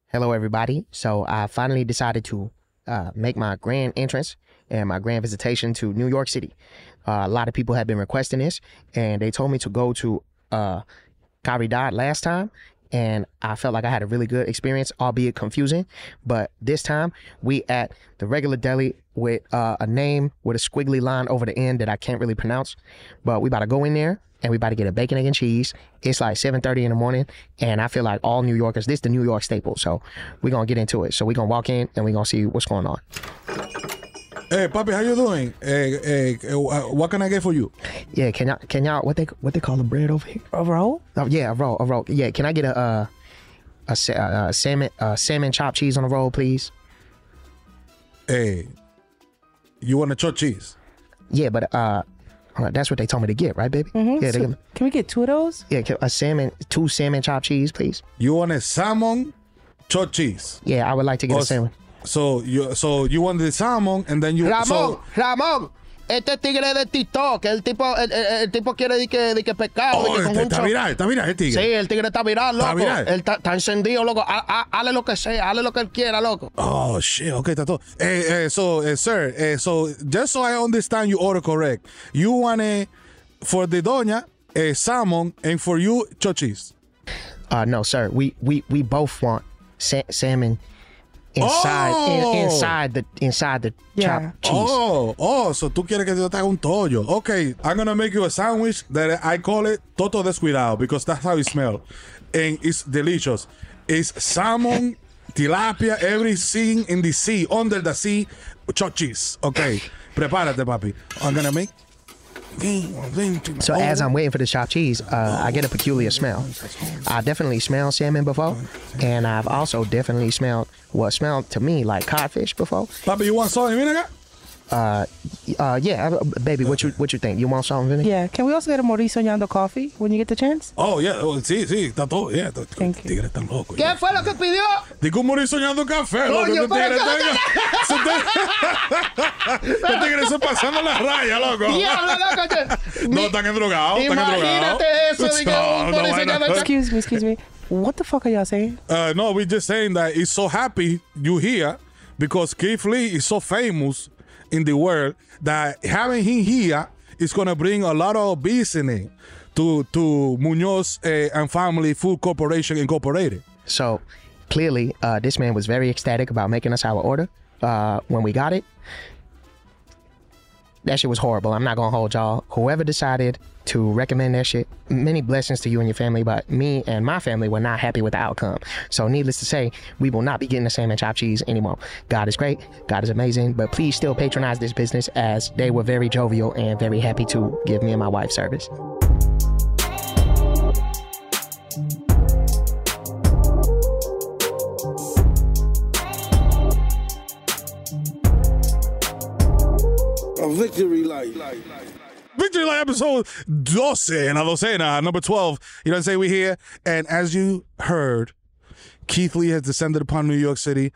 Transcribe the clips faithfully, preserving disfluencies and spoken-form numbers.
Hello, everybody. So I finally decided to uh, make my grand entrance and my grand visitation to New York City. Uh, a lot of people have been requesting this, and they told me to go to uh, Caridad last time, and I felt like I had a really good experience, albeit confusing. But this time, we at the regular deli with uh, a name with a squiggly line over the end that I can't really pronounce. But we about to go in there, and we about to get a bacon, egg, and cheese. It's like seven thirty in the morning, and I feel like all New Yorkers, this is the New York staple, so we're going to get into it. So we're going to walk in, and we're going to see what's going on. Hey, papi, how you doing? Hey, hey, what can I get for you? Yeah, can y'all, can y'all, what they what they call the bread over here? A roll? Oh, yeah, a roll, a roll. Yeah, can I get a uh, a, a, a salmon uh, salmon chopped cheese on a roll, please? Hey, you want a chopped cheese? Yeah, but uh, that's what they told me to get, right, baby? Mm-hmm. Yeah, so, they give me, can we get two of those? yeah, a salmon, two salmon chopped cheese, please. You want a salmon chopped cheese? Yeah, I would like to get Oh, a salmon. So you so you want the salmon and then you Ramón, so, Ramón, este tigre de TikTok, el tipo, el, el, el tipo quiere de que, de que pescado. oh, de que con este, mucho- está viral, está viral el tigre. Sí, el tigre está viral, Está loco. viral. Él está, está encendido, loco. Ha- ha- Hale lo que sea, hale lo que él quiera, loco. Oh shit, okay, está todo. Hey, hey, so uh, sir, uh, so just so I understand you order correct, you want a for the doña a salmon and for you chopped cheese. Uh, no, sir. We we we both want sa- salmon inside Oh! in, inside the inside the Yeah. chopped cheese. Oh, oh, so tú quieres que yo te haga un tollo. Okay, I'm gonna make you a sandwich that I call it Toto Descuidado because that's how it smells. And it's delicious. It's salmon, tilapia, everything in the sea, under the sea, chopped cheese. Okay, prepárate, papi. I'm gonna make. So as I'm waiting for the chopped cheese, uh, I get a peculiar smell. I definitely smelled salmon before, and I've also definitely smelled what smelled to me like codfish before. Papi, you want salt and vinegar? Uh, uh, yeah, uh, baby, what you what you think? You want salt and vinegar? Yeah. Can we also get a Mauricio Ñando coffee when you get the chance? Oh, yeah, oh, sí, sí, está todo. Yeah, está- Thank you. tigre tan loco. ¿Qué fue lo que pidió? Digo, morir soñando café, loco. Coño, Este tigre pero- está- Este tigre se pasando la raya, loco. Diablo, loco. No, están endrogados, están endrogados. Imagínate eso, de que No, un no, policía bueno. que- Excuse me, excuse me. What the fuck are y'all saying? Uh, no, we're just saying that he's so happy you here because Keith Lee is so famous in the world that having him here is going to bring a lot of business to to Munoz uh, and Family Food Corporation Incorporated. So clearly, uh, this man was very ecstatic about making us our order. Uh, when we got it, that shit was horrible. I'm not gonna hold y'all. Whoever decided to recommend that shit, many blessings to you and your family, but me and my family were not happy with the outcome. So needless to say, we will not be getting the salmon chopped cheese anymore. God is great, God is amazing, but please still patronize this business as they were very jovial and very happy to give me and my wife service. A victory light. Victory Light episode twelve en la docena, number twelve. You know what I'm saying? We're here. And as you heard, Keith Lee has descended upon New York City.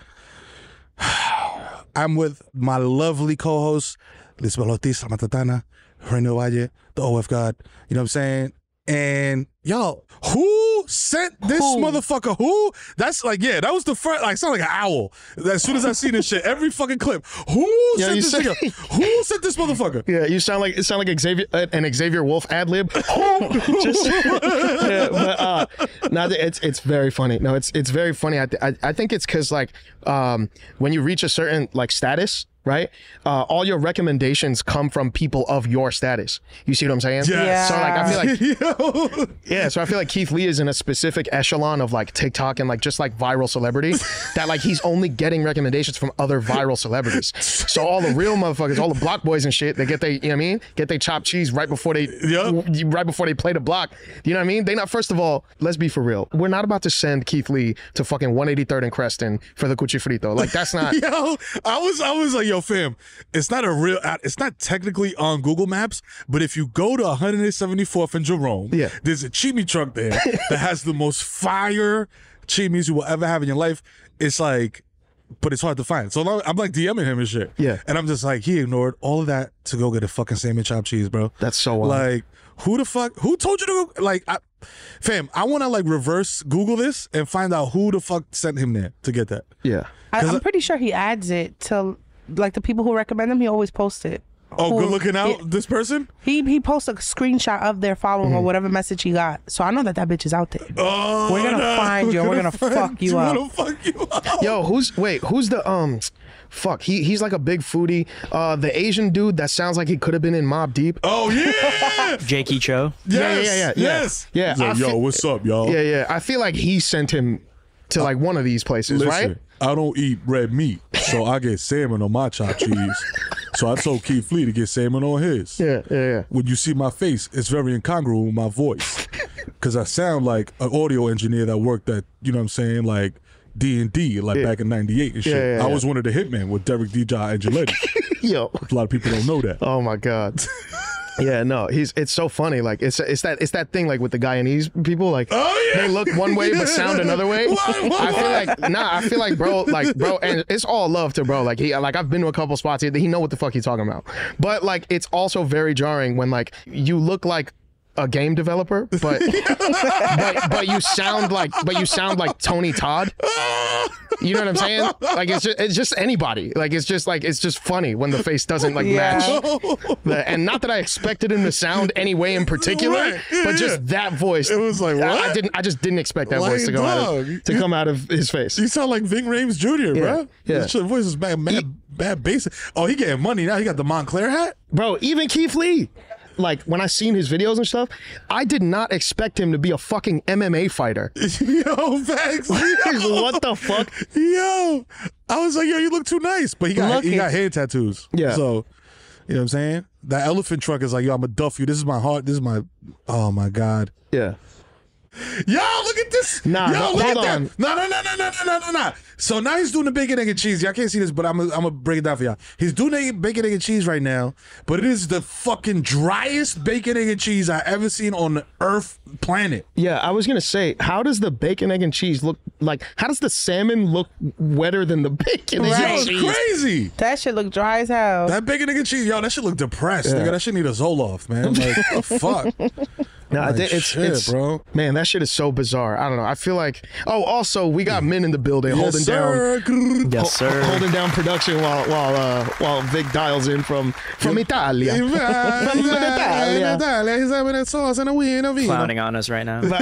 I'm with my lovely co-host, Lisbeth Ortiz, La Matatana, Reino Valle, the O F God. You know what I'm saying? And y'all, who sent this Who? motherfucker? Who? That's like, yeah, that was the first, like, sound like an owl. As soon as I see this shit, every fucking clip. Who Yeah, sent you this said- nigga? Who sent this motherfucker? Yeah, you sound like it sound like Xavier uh, an Xavier Wolf ad lib. Just, yeah, but uh, no, it's it's very funny. No, it's it's very funny. I th- I, I think it's because like um when you reach a certain like status, right? Uh, all your recommendations come from people of your status. You see what I'm saying? Yes. So like I feel like Yo. yeah, so I feel like Keith Lee is in a specific echelon of like TikTok and like just like viral celebrity that like he's only getting recommendations from other viral celebrities. So all the real motherfuckers, all the block boys and shit, they get they, you know what I mean? Get they chopped cheese right before they Yep. right before they play the block. You know what I mean? They not first of all, let's be for real. We're not about to send Keith Lee to fucking one eighty-third and Creston for the cuchi frito. Like that's not Yo, I was I was like, yo, fam, it's not a real, it's not technically on Google Maps, but if you go to one seventy-fourth and Jerome, Yeah. there's a chimney truck there that has the most fire chimis you will ever have in your life. It's like but it's hard to find. So I'm like DMing him and shit. Yeah. And I'm just like, he ignored all of that to go get a fucking salmon chopped cheese, bro. That's so wild. Like, who the fuck? Who told you to go? Like, I, fam, I want to like reverse Google this and find out who the fuck sent him there to get that. Yeah. I, 'Cause I'm I- pretty sure he adds it to like the people who recommend him. He always posts it. Oh, Who- good looking out, yeah. this person? He he posts a screenshot of their following or whatever message he got. So I know that that bitch is out there. Oh, We're gonna no. find you and we're gonna find fuck you We're up. gonna fuck you up. Yo, who's wait? Who's the um? Fuck, he he's like a big foodie. Uh, the Asian dude that sounds like he could have been in Mobb Deep. Oh, yeah. Jakey Cho. Yes, Yeah, yeah, yeah, yeah. yes. Yeah, He's like, I yo, fe- what's up, y'all? Yeah, yeah. I feel like he sent him to like one of these places, Listen, right? I don't eat red meat, so I get salmon on my chopped cheese. So I told Keith Lee to get salmon on his. Yeah, yeah, yeah. When you see my face, it's very incongruent with my voice. Because I sound like an audio engineer that worked at, you know what I'm saying, like D and D, like Yeah. back in ninety-eight and shit. Yeah, yeah, I yeah. was one of the hitmen with Derek D J Angeletti. Yo. A lot of people don't know that. Oh my god. Yeah, no, he's it's so funny. Like it's it's that it's that thing like with the Guyanese people. Like Oh, yeah. they look one way but sound another way. Why, why, I feel why? like nah. I feel like bro, like bro, and it's all love to bro. Like he like I've been to a couple spots. He, he know what the fuck he's talking about. But like it's also very jarring when like you look like a game developer, but but but you sound like but you sound like Tony Todd. You know what I'm saying? Like it's just it's just anybody. Like it's just like it's just funny when the face doesn't like Yeah. match. The, and not that I expected him to sound any way in particular, Right, yeah, but just that voice. It was like, I, I what? didn't. I just didn't expect that Like, voice to come out dog, of, to you- come out of his face. You sound like Ving Rhames Junior, bro. yeah. His shit voice is bad, mad, bad bass. Oh, he getting money now. He got the Montclair hat. Bro, even Keith Lee. Like when I seen his videos and stuff, I did not expect him to be a fucking M M A fighter. Yo, facts. Yo. What the fuck? Yo, I was like, yo, you look too nice, but he got Look he it. got head tattoos. Yeah. So, you know what I'm saying? That elephant truck is like, yo, I'm a duff you. This is my heart. This is my. Oh my god. Yeah. Yo, look at this. Nah, Yo, no, look hold at on. that. No, no, no, no, no, no, no, no, no. So now he's doing the bacon, egg, and cheese. Y'all can't see this, but I'm gonna I'm break it down for y'all. He's doing the bacon, egg, and cheese right now, but it is the fucking driest bacon, egg, and cheese I ever seen on the Earth planet. Yeah, I was gonna say, how does the bacon, egg, and cheese look like? How does the salmon look wetter than the bacon, egg, Right. Yo, and it's cheese? crazy. That shit look dry as hell. That bacon, egg, and cheese, yo, that shit look depressed, nigga. That shit need a Zoloft, man. Like, what the fuck? No, Like, it's, shit, it's bro. Man, that shit is so bizarre. I don't know. I feel like. Oh, also, we got men in the building Yes, holding down. sir. Yes, ho- sir. holding down production while while uh, while Vic dials in from from Italia. From Italia. Italia. He's having that sauce and a win of vino. Clowning on us right now.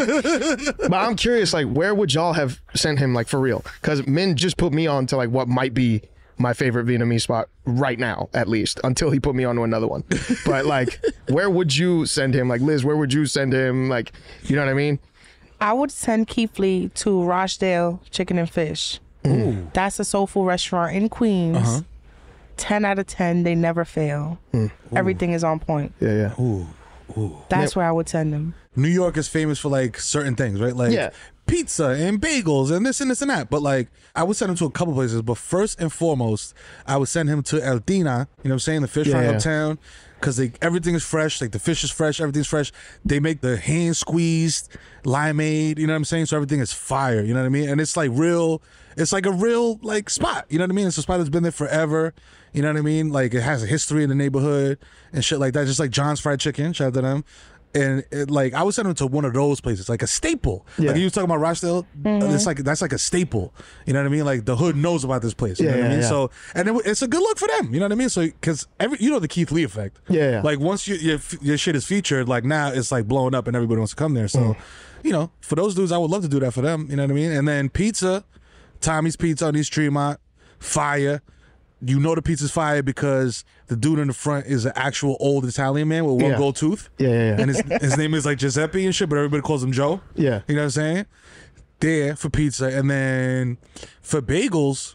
But I'm curious, like, where would y'all have sent him, like, for real? Because men just put me on to like what might be my favorite Vietnamese spot right now, at least, until he put me on to another one. But like, where would you send him? Like, Liz, where would you send him? Like, you know what I mean? I would send Keith Lee to Rochdale Chicken and Fish. Mm. That's a soul food restaurant in Queens. Uh-huh. ten out of ten, they never fail. Mm. Everything is on point. Yeah, yeah. Ooh. That's where I would send him. New York is famous for like certain things, right? Like Yeah. pizza and bagels and this and this and that. But like, I would send him to a couple places. But first and foremost, I would send him to El Dina. You know what I'm saying? The fish Yeah, fry yeah. uptown. Because they everything is fresh. Like the fish is fresh. Everything's fresh. They make the hand squeezed limeade. You know what I'm saying? So everything is fire. You know what I mean? And it's like real. It's like a real like spot. You know what I mean? It's a spot that's been there forever. You know what I mean? Like it has a history in the neighborhood and shit like that. Just like John's Fried Chicken. Shout out to them. And it, like I would send him to one of those places, like a staple. Yeah. Like you was talking about Rochdale, it's like that's like a staple. You know what I mean? Like the hood knows about this place. You Yeah, know what I yeah, mean? yeah. So and it, it's a good look for them. You know what I mean? So because every you know the Keith Lee effect. Yeah, yeah. Like once you, your your shit is featured, like now it's like blowing up and everybody wants to come there. So Mm. you know, for those dudes, I would love to do that for them. You know what I mean? And then pizza, Tommy's Pizza on East Tremont, fire. You know the pizza's fire because the dude in the front is an actual old Italian man with one Yeah. gold tooth. Yeah, yeah, yeah. And his, his name is like Giuseppe and shit, but everybody calls him Joe. Yeah. You know what I'm saying? There for pizza. And then for bagels,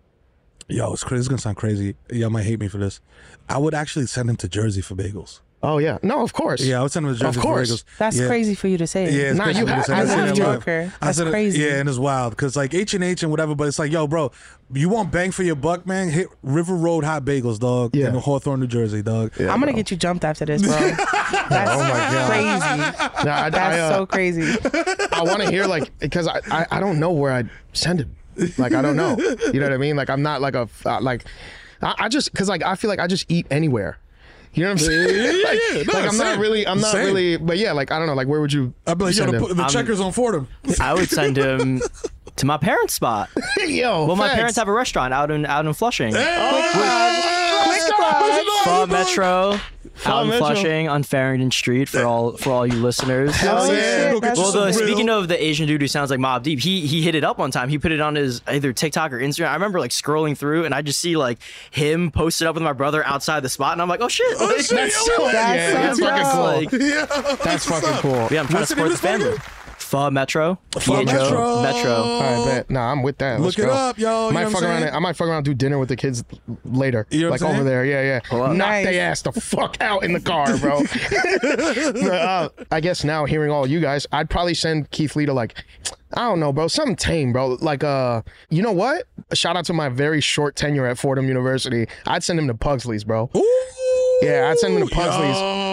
yo, it's crazy. It's going to sound crazy. Y'all might hate me for this. I would actually send him to Jersey for bagels. Oh yeah. No, of course. Yeah, I would send him to Jersey Of for course. bagels. That's yeah. crazy for you to say. Yeah, it's Nah, crazy you for me to have- say. I I live said in it New live. Yorker. I That's said it- crazy. Yeah, and it's wild because like H and H and whatever, but it's like, yo, bro, you want bang for your buck, man? Hit River Road Hot Bagels, dog. Yeah. In Hawthorne, New Jersey, dog. Yeah, I'm gonna bro. get you jumped after this, bro. That's Oh my God. crazy. Nah, I, That's I, uh, so crazy. I want to hear like because I, I I don't know where I'd send him. Like I don't know. You know what I mean? Like I'm not like a uh, like I, I just because like I feel like I just eat anywhere. You know what I'm saying? Yeah, yeah, like, yeah. No, like I'm same. not really. I'm not Same. really. But yeah, like I don't know. Like where would you? I'd be like, yo, send the, him? the I'm- checkers on Fordham. I would send him to my parents' spot. Yo, Well, my facts. parents have a restaurant out in out in Flushing. Oh, Pho Metro Pho out in Metro. Flushing on Farrington Street for all for all you listeners. Hell Oh, yeah. shit, Go get that's you Well, some the, grill. speaking of the Asian dude who sounds like Mobb Deep, he he hit it up one time. He put it on his either TikTok or Instagram. I remember like scrolling through, and I just see like him posted up with my brother outside the spot, and I'm like, oh shit, Oh, like, shit, That's yo, so, yo, That's yeah, so that's fucking dope. cool. like, Yeah. That's fucking cool. yeah, I'm trying to What's the support name the of this family. Pho Metro, Pho P H O, Metro. Metro. All right, bet. Nah, I'm with that. Let's Look it go. up, yo, you Might know what fuck I'm around. saying? And, I might fuck around and do dinner with the kids later. You know like what I'm over saying? there. Yeah, yeah. Knock Nice. they ass the fuck out in the car, bro. uh, I guess now hearing all you guys, I'd probably send Keith Lee to like, I don't know, bro, something tame, bro. Like, uh, you know what? A shout out to my very short tenure at Fordham University. I'd send him to Pugsley's, bro. Ooh. Yeah, I'd send him to Pugsley's.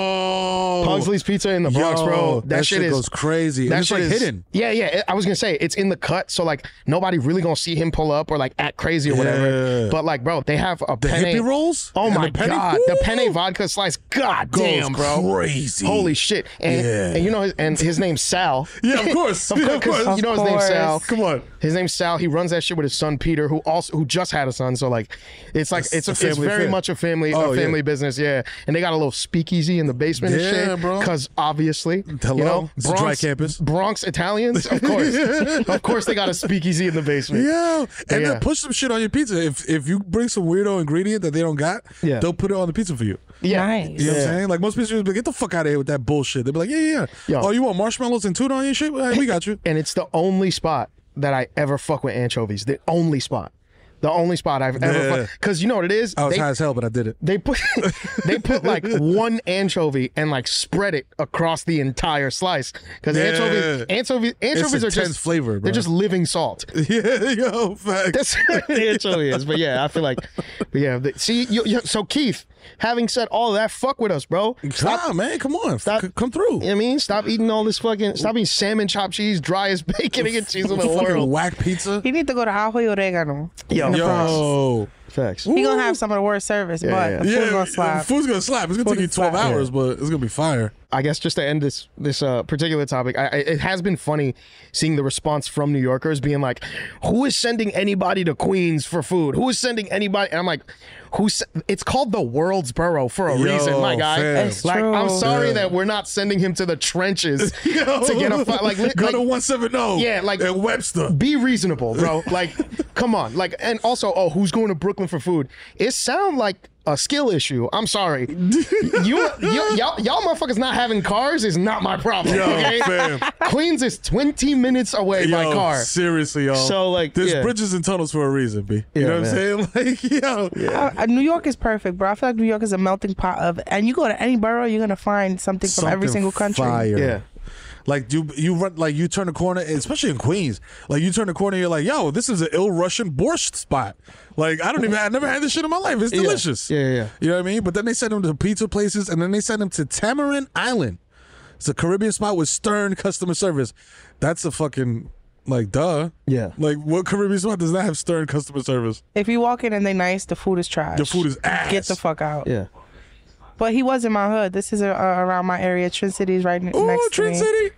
Yo. Pugsley's Pizza in the Bronx, Yo, bro. That, That, shit, is goes crazy. That It's shit like is hidden. Yeah, yeah. I was gonna say it's in the cut, so like nobody really gonna see him pull up or like act crazy or whatever. Yeah. But like, bro, they have a The penne. hippie rolls? Oh And my the penne? god, the Woo! penne vodka slice. God Goes damn, bro. crazy. Holy shit. And, Yeah. and you know, his, and his name's Sal. Yeah, of course. Of Yeah, course, of 'cause course. you know his Of name's Sal. course. Come on. His name's Sal. He runs that shit with his son Peter, who also who just had a son. So like, it's like It's it's a it's family very affair. much a family Oh, a yeah. family business. Yeah, and they got a little speakeasy in the basement Yeah, and shit. bro. Because obviously, Hello? you know, It's a dry campus. Bronx Italians, of course, of course, they got a speakeasy in the basement. Yeah, and Yeah. then push some shit on your pizza. If if you bring some weirdo ingredient that they don't got, Yeah. they'll put it on the pizza for you. Yeah. Nice. You know what I'm Yeah. saying? Like most pizzas, be like, get the fuck out of here with that bullshit. They'll be like, yeah, yeah, yeah. Yo. Oh, you want marshmallows and tuna on your shit? All right, we got you. And it's the only spot that I ever fuck with anchovies. The only spot. The only spot I've ever Yeah. fuck. Because you know what it is? I was They- high as hell, but I did it. They put they put like one anchovy and like spread it across the entire slice because Yeah. anchovies anchovies anchovies are intense just flavor, bro. They're just living salt. Yeah, yo, facts. That's what the anchovy is. But yeah, I feel like but yeah. The, see, you, you, so Keith, having said all of that, fuck with us, bro. Stop. Stop, man. Come on. Stop. C- come through. You know what I mean, stop eating all this fucking. Stop eating salmon, chopped cheese, dry as bacon, and cheese in the Fucking world. whack pizza. He need to go to Ajo y Oregano. Yo, in the Bronx. Yo. facts. He gonna have some of the worst service, but yeah. the food Yeah, gonna slap. food's gonna slap. It's gonna Food take you is twelve slap. hours, but it's gonna be fire. I guess just to end this this uh, particular topic, I, I, it has been funny seeing the response from New Yorkers being like, "Who is sending anybody to Queens for food? Who is sending anybody?" And I'm like, "Who's?" It's called the world's borough for a Yo, reason, my guy. fam. It's Like, I'm true. sorry Yeah. that we're not sending him to the trenches Yo. to get a fi- like. li- Go like to one seven zero. Yeah, like- and Webster. be reasonable, bro. Like, come on. Like, and also, oh, who's going to Brooklyn for food? It sound like a skill issue. I'm sorry. You, you y'all, y'all motherfuckers not having cars is not my problem. Yo, okay? fam. Queens is twenty minutes away by Yo, car. seriously, y'all. So, like, there's yeah. bridges and tunnels for a reason, B. You Yeah, know what I'm saying? Like, yo, Uh, uh, New York is perfect, bro. I feel like New York is a melting pot of, and you go to any borough, you're gonna find something from every Something single country. Fire. Yeah. Like you, you run like you turn the corner, especially in Queens. Like you turn the corner, you're like, yo, this is an ill Russian borscht spot. Like I don't even, I never had this shit in my life. It's delicious. Yeah, yeah, yeah. You know what I mean? But then they send them to pizza places, and then they send them to Tamarind Island. It's a Caribbean spot with stern customer service. That's a fucking like duh. Yeah. Like what Caribbean spot does not have stern customer service? If you walk in and they nice, the food is trash. The food is ass. Get the fuck out. Yeah. But he was in my hood. This is uh, around my area. Trin City's right n- Oh, next Trin to me. City.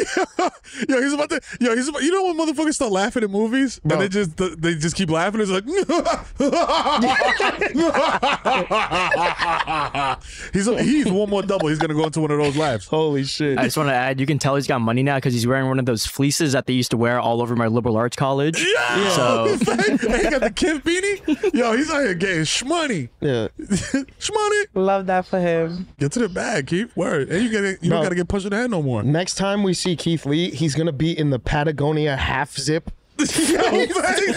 yo, he's about to. Yo, he's about. You know when motherfuckers start laughing at movies Bro. and they just they just keep laughing. It's like he's he's one more double. He's gonna go into one of those laughs. Holy shit. I just want to add, you can tell he's got money now because he's wearing one of those fleeces that they used to wear all over my liberal arts college. Yeah. So And he got the Kid beanie. Yo, he's out here getting shmoney, yeah. shmoney. Love that for him. Get to the bag, Keith. Word, and you get you Bro. don't gotta get punched in the head no more. Next time we see Keith Lee, he's gonna be in the Patagonia half zip. he's gonna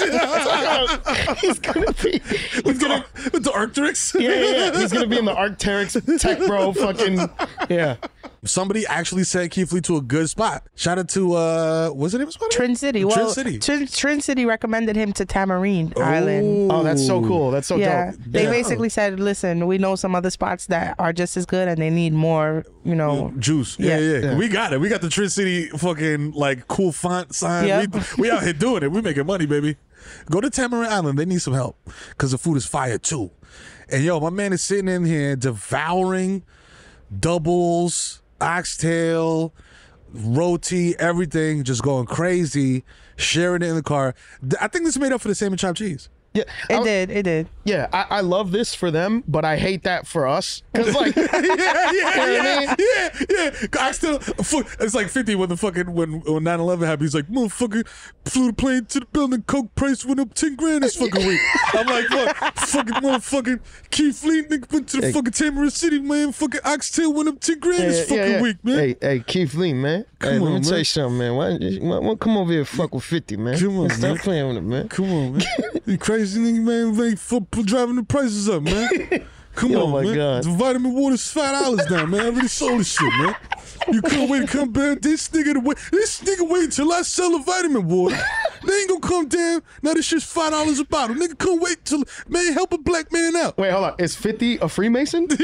be. He's gonna. With the Arcturix. Yeah, yeah, yeah. He's gonna be in the Arcteryx Tech Bro fucking. Yeah. Somebody actually sent Keith Lee to a good spot. Shout out to uh, what's the name of the spot? Trin City. Trin Well, City. Trin, Trin City recommended him to Tamarine Island. Oh, that's so cool. That's so Yeah, dope. they Yeah. basically said, "Listen, we know some other spots that are just as good, and they need more, you know." Juice. Yeah, Yeah. yeah, Yeah. We got it. We got the Trin City fucking like cool font sign. Yep. We, we out here doing it. We making money, baby. Go to Tamarind Island. They need some help because the food is fire too. And yo, my man is sitting in here devouring doubles, oxtail, roti, everything, just going crazy, sharing it in the car. Th- I think this made up for the salmon chopped cheese. Yeah, It I- did. It did. Yeah, I, I love this for them, but I hate that for us. Cause like, yeah, yeah, You know what I yeah, mean? yeah, yeah. I still, fu- it's like fifty when the fucking when when nine eleven happened. He's like, motherfucker, flew the plane to the building. Coke price went up ten grand this fucking week. I'm like, what? Fucking motherfucking Keith Lee nigga went to the Hey. fucking Tamarind City, man. Fucking oxtail went up ten grand this yeah, fucking yeah. week, man. Hey, hey, Keith Lee, man. Hey, Come let me on, tell man. you something, man. Why, why, why come over here and fuck with fifty, man? Come on, Stop man. playing with it, man. Come on, man. You crazy nigga, man. Ain't for driving the prices up, man. Come Oh on, my man. God. The vitamin water's five dollars now, man. I already sold this shit, man. You couldn't wait to come back. This nigga to wait. This nigga wait until I sell the vitamin water. They ain't gonna come down. Now this shit's five dollars a bottle. Nigga, couldn't wait till man help a black man out. Wait, hold on. Is fifty a Freemason? Because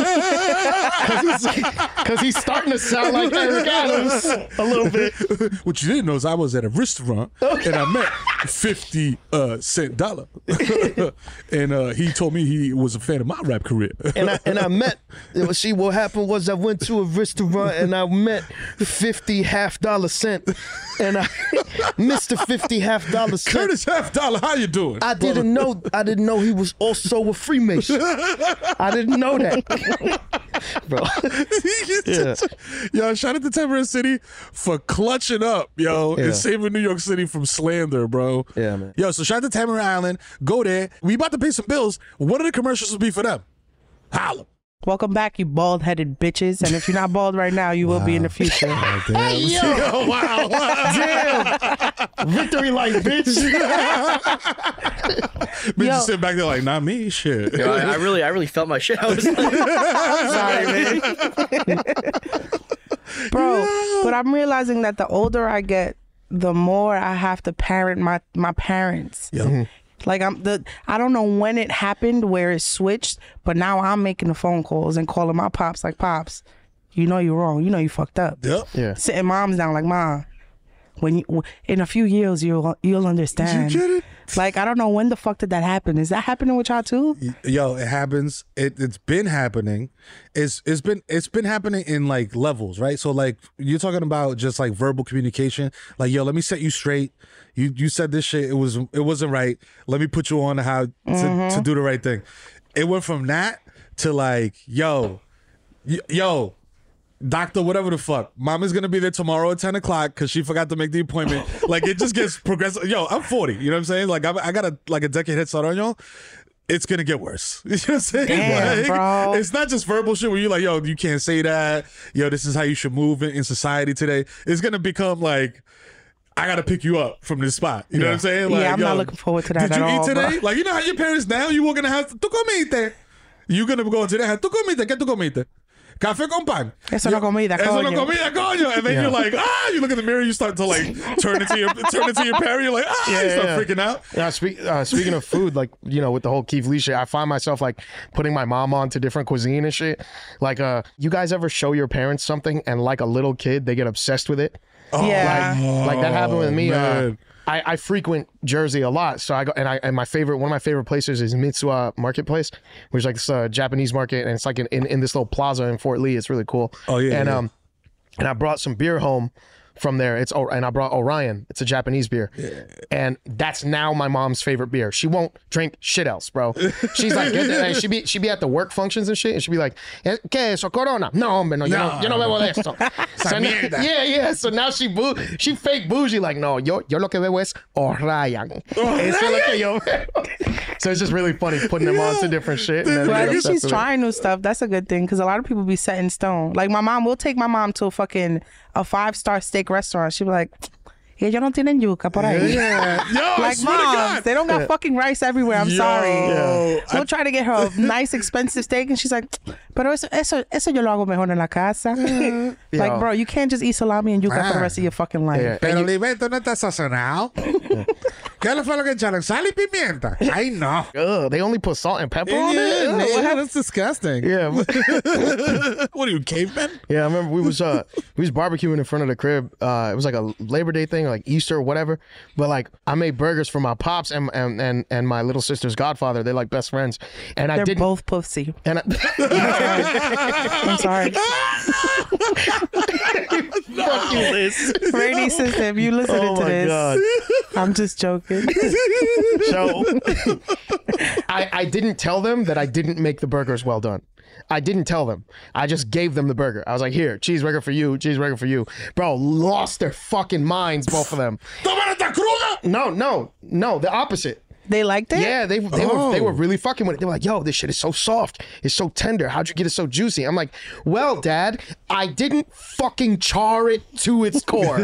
he's, 'cause he's starting to sound like Eric Adams a little bit. What you didn't know is I was at a restaurant and I met fifty uh, cent dollar, and uh, he told me he was a fan of my rap career. And I and I met. See, what happened was I went to a restaurant and I met fifty half dollar cent, and I Mister fifty half dollar cent. Curtis Half Dollar, how you doing? I didn't know. I didn't know he was also a Freemason. I didn't know that, bro. Yeah. Yo, shout out to Tamarind City for clutching up, yo, Yeah. and saving New York City from slander, bro. Yeah, man. Yo, so shout out to Tamarind Island. Go there. We about to pay some bills. What are the commercials will be for them? Holla. Welcome back, you bald-headed bitches. And if you're not bald right now, you will be in the future. Hey, yo, Yo, wow, wow. damn, victory like bitch. Bitch, Yo. you sit back there like, not me, shit. Yo, I, I really, I really felt my shit. I was like, Sorry, man. Bro, but I'm realizing that the older I get, the more I have to parent my, my parents. Yo. Like I'm the I don't know when it happened where it switched, but now I'm making the phone calls and calling my pops like, Pops, you know you're wrong. You know you fucked up. Yep. Yeah. Sitting moms down like, Mom, when you in a few years you'll you'll understand. You get it? Like I don't know when the fuck did that happen. Is that happening with y'all too? Yo, it happens. It it's been happening. It's it's been it's been happening in like levels, right? So like you're talking about just like verbal communication. Like, yo, let me set you straight. You you said this shit. It was it wasn't right. Let me put you on how to, Mm-hmm. to do the right thing. It went from that to like, yo, y- yo. Doctor, whatever the fuck. Mama's gonna be there tomorrow at ten o'clock because she forgot to make the appointment. Like it just gets progressive. Yo, I'm forty. You know what I'm saying? Like I, I got a like a decade head start on y'all. It's gonna get worse. You know what I'm saying? Damn, Like, bro. It's not just verbal shit where you're like, yo, you can't say that. Yo, this is how you should move in, in society today. It's gonna become like, I gotta pick you up from this spot. You know what I'm saying? Like, Yeah, I'm yo, not looking forward to that Did you at eat all, today? bro. Like, you know how your parents now, you walk in the house, tú comiste. You're gonna go into their house, tú comiste, ¿qué tú comiste? Café con pan. Eso no comida, Eso no coño. comida, coño. And then Yeah. you're like, ah, you look in the mirror, you start to like turn into your turn into your parent. You're like, ah, Yeah, you start yeah. freaking out. Uh, speak, uh, speaking of food, like, you know, with the whole Keith Lee shit, I find myself like putting my mom on to different cuisine and shit. Like, uh, you guys ever show your parents something and like a little kid, they get obsessed with it? Yeah. Like, like that happened with me. Uh, man. I, I frequent Jersey a lot, so I go and I and my favorite one of my favorite places is Mitsuwa Marketplace, which is like this uh, Japanese market, and it's like in, in, in this little plaza in Fort Lee. It's really cool. Oh, yeah, and yeah. um, and I brought some beer home from there. It's oh, and I brought Orion. It's a Japanese beer, and that's now my mom's favorite beer. She won't drink shit else, bro. She's like, and she be she be at the work functions and shit, and she'd be like, "¿Qué eso Corona? No, hombre, no, yo no, yo no bebo de esto." So now- mierda. yeah, yeah. So now she boo, she fake bougie, like, no, yo yo lo que bebo es Orion. Eso es lo que yo bebo. So it's just really funny putting them on to different shit. And then But they at get least obsessed she's with it. trying new stuff. That's a good thing because a lot of people be set in stone. Like my mom will take my mom to a fucking a five star steak restaurant. She'll be like, "Yeah, yo no tienen yuca por ahí." Yeah. Yo, I Like swear to moms, God. they don't got fucking rice everywhere. I'm Yo, sorry. yeah. We'll try to get her a nice expensive steak, and she's like, Pero eso, eso, eso yo lo hago mejor en la casa. Yo. Like, bro, you can't just eat salami and yuca for the rest of your fucking life. Yeah. Pero el invento no está sazonado. ¿Qué le fue lo que echaron? Sal y pimienta. Ay, no. Ugh, they only put salt and pepper on Yeah, it. Ugh, yeah, what happened? that's disgusting. Yeah, What are you, cavemen? yeah. I remember we was uh we was barbecuing in front of the crib. Uh, it was like a Labor Day thing, or like Easter or whatever. But like I made burgers for my pops and and and, and my little sister's godfather. They're like best friends, and I They're didn't. both pussy. And I, I'm sorry. fuck you, Liz. Rainy sister, if you listening Oh to my this, god. I'm just joking. So I, I didn't tell them that I didn't make the burgers well done. I didn't tell them. I just gave them the burger. I was like, here, cheeseburger for you, cheeseburger for you. Bro, lost their fucking minds, both of them. ¡Tómala esta cruda! No, no, no, the opposite. They liked it? Yeah, they they Oh. were they were really fucking with it. They were like, "Yo, this shit is so soft. It's so tender. How'd you get it so juicy?" I'm like, "Well, Dad, I didn't fucking char it to its core.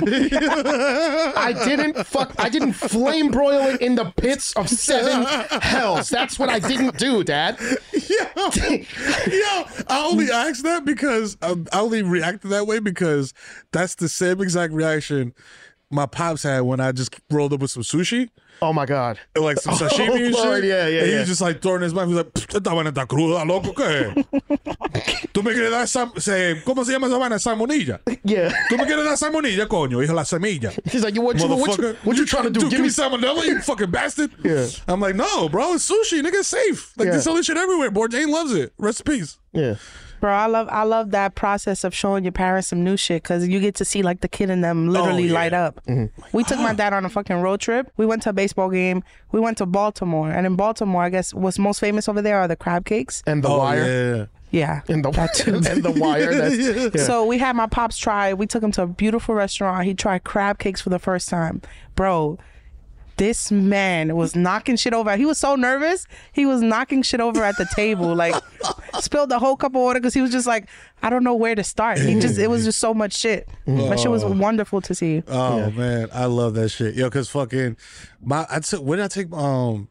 I didn't fuck. I didn't flame broil it in the pits of seven hells. That's what I didn't do, Dad." Yo, yo, I only asked that because um, I only reacted that way because that's the same exact reaction my pops had when I just rolled up with some sushi. Oh my god. Like some sashimi Oh, and Lord, shit. yeah, yeah, and he yeah. was just like throwing his mouth. He was like, "Pff, esta vaina está cruda, loco, ¿qué? Tú me quieres dar sam se, ¿cómo se llama esa vaina? Salmonilla. Yeah. Tú me quieres dar salmonilla, coño, hijo la semilla. He's like, "You what you what you, Motherfucker. what you trying to do? Dude, Give give me me salmonella, you fucking bastard." Yeah. I'm like, no, bro, it's sushi. Nigga, it's safe. Like, Yeah. they sell this shit everywhere. Bourdain loves it. Rest in peace. Yeah. Bro, I love I love that process of showing your parents some new shit because you get to see like the kid in them literally Oh, yeah. light up. We took my dad on a fucking road trip. We went to a baseball game. We went to Baltimore. And in Baltimore, I guess what's most famous over there are the crab cakes. And the Oh, wire. yeah. Yeah. And the that too. and the wire. That's, yeah. So we had my pops try. We took him to a beautiful restaurant. He tried crab cakes for the first time. Bro, this man was knocking shit over. He was so nervous. He was knocking shit over at the table. Like, spilled the whole cup of water because he was just like, I don't know where to start. He just, it was just so much shit. That shit was wonderful to see. Oh man, I love that shit. Yo, cause fucking my I took when did I take um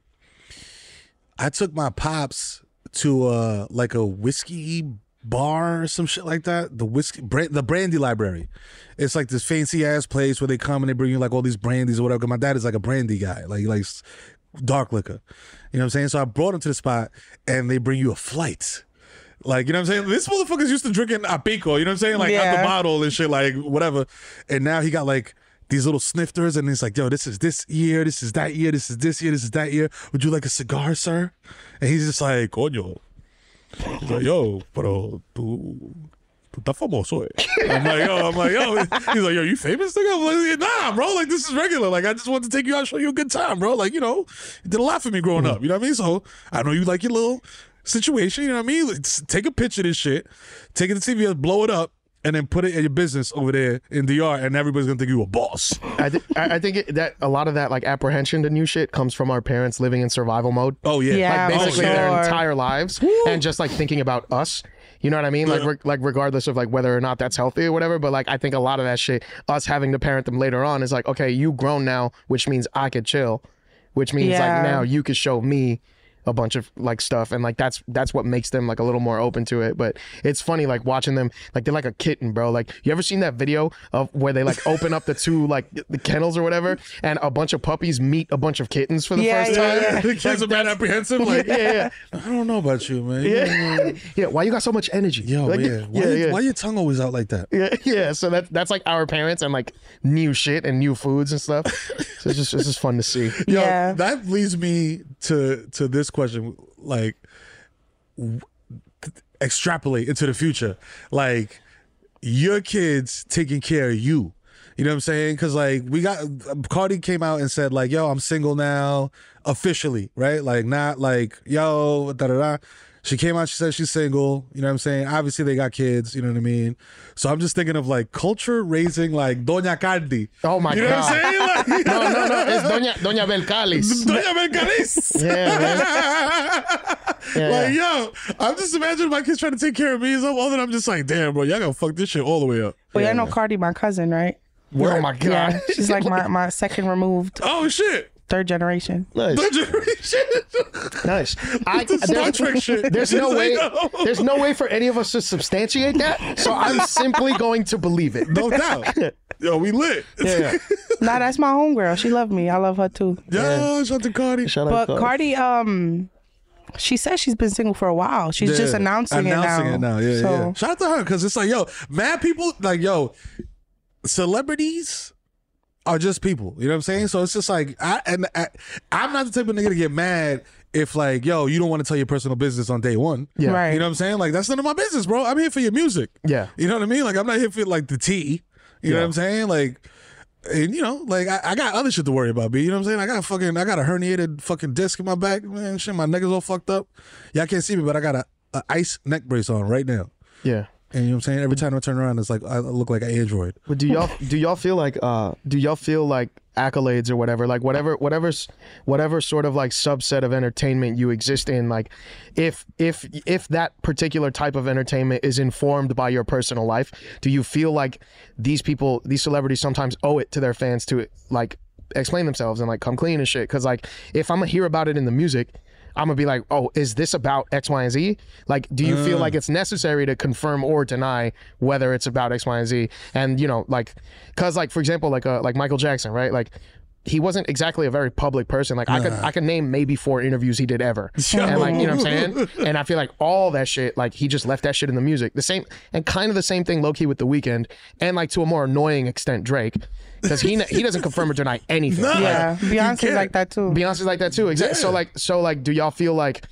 I took my pops to uh like a whiskey bar or some shit like that. The whiskey brand, the brandy library. It's like this fancy ass place where they come and they bring you like all these brandies or whatever. 'Cause my dad is like a brandy guy. Like he likes dark liquor. You know what I'm saying? So I brought him to the spot and they bring you a flight. Like, you know what I'm saying? This motherfucker's used to drinking a pico, you know what I'm saying? Like, out the Yeah. bottle and shit, like, whatever. And now he got, like, these little snifters, and he's like, yo, this is this year, this is that year, this is this year, this is that year. Would you like a cigar, sir? And he's just like, coño. He's like, yo, pero tú, tú estás famoso, eh? I'm like, yo, I'm like, yo. He's like, yo, you famous, nigga? I'm like, nah, bro, like, this is regular. Like, I just want to take you out and show you a good time, bro. Like, you know, you did a lot for me growing up, you know what I mean? So, I know you like your little situation, you know what I mean? Let's take a picture of this shit, take it to T V, blow it up, and then put it in your business over there in D R, and everybody's gonna think you a boss. I, th- I I think it, that a lot of that like apprehension to new shit comes from our parents living in survival mode. Oh yeah, Yeah. Like for basically their sure. entire lives, and just like thinking about us. You know what I mean? Like, Yeah. re- like regardless of like whether or not that's healthy or whatever. But like, I think a lot of that shit, us having to parent them later on, is like, okay, you grown now, which means I could chill, which means Yeah. like now you could show me a bunch of like stuff, and like that's that's what makes them like a little more open to it. But it's funny like watching them, like they're like a kitten, bro. Like, you ever seen that video of where they like open up the two like the kennels or whatever, and a bunch of puppies meet a bunch of kittens for the Yeah, first yeah, time? yeah. The kids are mad apprehensive. Like, Yeah, yeah, I don't know about you, man. yeah. Yeah, why you got so much energy? Yo, Like, yeah. Why, yeah, yeah. why your tongue always out like that? Yeah, yeah. So that that's like our parents and like new shit and new foods and stuff. So it's just it's just fun to see. Yo, Yeah. that leads me to to this question. Like, w- extrapolate into the future. Like, your kids taking care of you. You know what I'm saying? Because like we got Cardi came out and said like, yo, I'm single now officially, right? Like not like yo da da da. She came out, she said she's single, you know what I'm saying? Obviously they got kids, you know what I mean? So I'm just thinking of like culture raising like Doña Cardi. Oh my You know god. what I'm saying? Like, No, no, no. It's Doña Doña Belcalis. Doña Belcalis. Yeah, man. Yeah, Like, yeah. yo, I'm just imagining my kids trying to take care of me and stuff. All that I'm just like, damn, bro, y'all gonna fuck this shit all the way up. Well, yeah, I know Cardi, my cousin, right? Oh my god. Yeah, she's like my, my second removed. Oh shit. third generation. Nice. Nice. I, Star there's, Trek shit. there's no It's way. like, no. There's no way for any of us to substantiate that. So I'm simply going to believe it. No doubt. Yo, we lit. Yeah. yeah. Nah, that's my homegirl. She loved me. I love her too. Yeah, shout out to Cardi. Shout But out to Cardi, um, she says she's been single for a while. She's Yeah. just announcing, announcing it now. it now. Yeah, so, yeah. Shout out to her because it's like, yo, mad people, like, yo, celebrities are just people. You know what I'm saying? So it's just like, I and I, I'm not the type of nigga to get mad if like, yo, you don't want to tell your personal business on day one. Yeah. Right. You know what I'm saying? Like, that's none of my business, bro. I'm here for your music. Yeah. You know what I mean? Like, I'm not here for like the tea. You know Yeah. what I'm saying? Like, and you know, like I, I got other shit to worry about, B. You know what I'm saying? I got fucking, I got a herniated fucking disc in my back, man. Shit, my neck is all fucked up. Y'all can't see me, but I got a, a ice neck brace on right now. Yeah. And you know what I'm saying? Every time I turn around, it's like I look like an android. But do y'all do y'all feel like uh do y'all feel like accolades or whatever, like whatever whatever's whatever sort of like subset of entertainment you exist in, like if if if that particular type of entertainment is informed by your personal life, do you feel like these people, these celebrities sometimes owe it to their fans to like explain themselves and like come clean and shit? Because like if I'm gonna hear about it in the music, I'm gonna be like, oh, is this about X, Y, and Z? Like, do you feel like it's necessary to confirm or deny whether it's about X, Y, and Z? And you know, like, cause like for example, like uh, like Michael Jackson, right? Like, he wasn't exactly a very public person. Like, I could I could name maybe four interviews he did ever, and like, you know what I'm saying? And I feel like all that shit, like he just left that shit in the music. The same and kind of the same thing, low key with The Weeknd, and like to a more annoying extent, Drake, because he he doesn't confirm or deny anything. Nah. yeah, Beyonce's can't. like that too. Beyonce's like that too. Exactly. So Yeah. like, so like, do y'all feel like?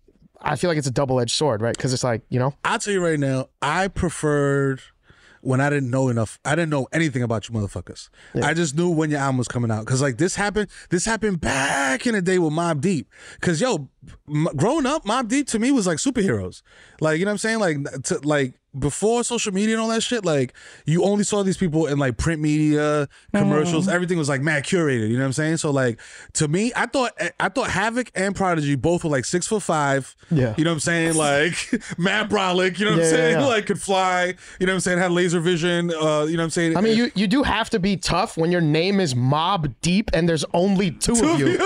I feel like it's a double-edged sword, right? Because it's like, you know, I'll tell you right now, I preferred when I didn't know enough. I didn't know anything about you motherfuckers. I just knew when your album was coming out. Because like this happened, this happened back in the day with Mobb Deep. Because yo, m- growing up, Mobb Deep to me was like superheroes. Like, you know what I'm saying? Like, to, like before social media and all that shit, like you only saw these people in like print media, commercials. Everything was like mad curated. You know what I'm saying? So like to me, I thought I thought Havoc and Prodigy both were like six foot five. Yeah. You know what I'm saying? Like mad brolic. You know what Yeah, I'm yeah, saying? yeah. Like could fly. You know what I'm saying? Had laser vision. Uh, you know what I'm saying? I mean, you you do have to be tough when your name is Mobb Deep and there's only two, of you.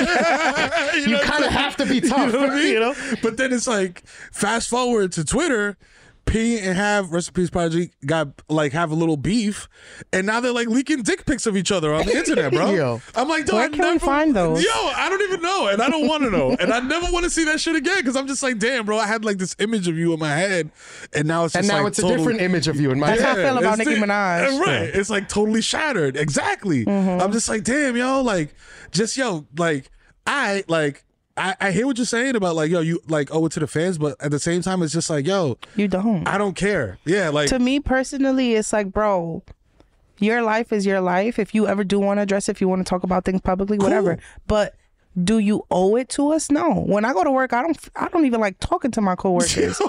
Yeah. You know kind of have to be tough, what I mean? you know? But then it's like, fast forward to Twitter, P and Have, rest in peace, Prodigy, got like have a little beef, and now they're like leaking dick pics of each other on the internet, bro. Yo. I'm like, Where I can we never, find those? Yo, I don't even know, and I don't want to know, and I never want to see that shit again because I'm just like, damn, bro, I had like this image of you in my head, and now it's just And now like it's a totally- different image of you in my That's head. how I feel about it's Nicki the- Minaj. Right. It's like totally shattered. Exactly. Mm-hmm. I'm just like, damn, yo, like, just yo, like, I like I, I hear what you're saying about like, yo, you like owe it to the fans, but at the same time, it's just like, yo, You don't. I don't care. Yeah, like To me personally, it's like, bro, your life is your life. If you ever do want to address, if you want to talk about things publicly, whatever. Cool. But do you owe it to us? No. When I go to work, I don't. I don't even like talking to my coworkers.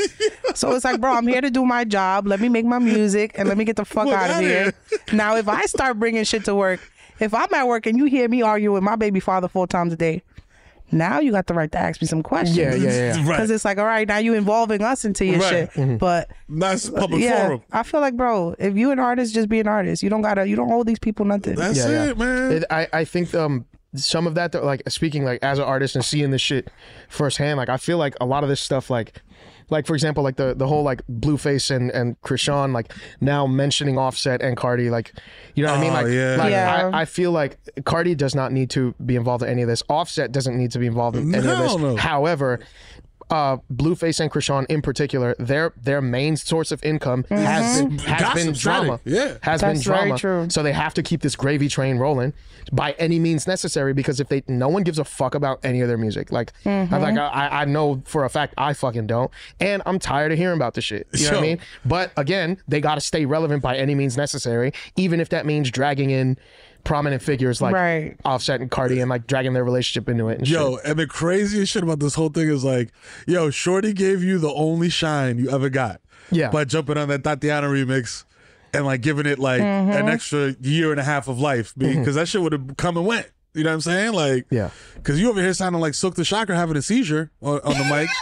So it's like, bro, I'm here to do my job. Let me make my music and let me get the fuck Fuck out of outta here. here. Now, if I start bringing shit to work, if I'm at work and you hear me argue with my baby father four times a day, now you got the right to ask me some questions. Yeah, yeah, yeah. Right. Because it's like, all right, now you involving us into your Right. shit. But That's public yeah, forum. I feel like, bro, if you an artist, just be an artist. You don't gotta, you don't owe these people nothing. That's Yeah, yeah. it, man. It, I, I think um some of that, though, like speaking like as an artist and seeing this shit firsthand, like I feel like a lot of this stuff, like like for example, like the the whole like Blueface and and Krishan, like now mentioning Offset and Cardi, like you know what I mean? Oh, Like, yeah. like Yeah. I, I feel like Cardi does not need to be involved in any of this. Offset doesn't need to be involved in any of this. Hell no. However, uh, Blueface and Krishan in particular, their their main source of income has been has Gossip been drama. static, yeah. has been That's very drama. true. So they have to keep this gravy train rolling by any means necessary, because if they, no one gives a fuck about any of their music. Like, I'm like, I, I know for a fact I fucking don't, and I'm tired of hearing about the shit. You know what I Yo. mean? But again, they got to stay relevant by any means necessary, even if that means dragging in prominent figures like Right. Offset and Cardi and like dragging their relationship into it. And Yo, shit. and the craziest shit about this whole thing is like, yo, Shorty gave you the only shine you ever got. Yeah. By jumping on that Tatiana remix and like giving it like Mm-hmm. an extra year and a half of life because that shit would have come and went. You know what I'm saying? Like, Yeah. Because you over here sounding like Silk the Shocker having a seizure on, on the mic.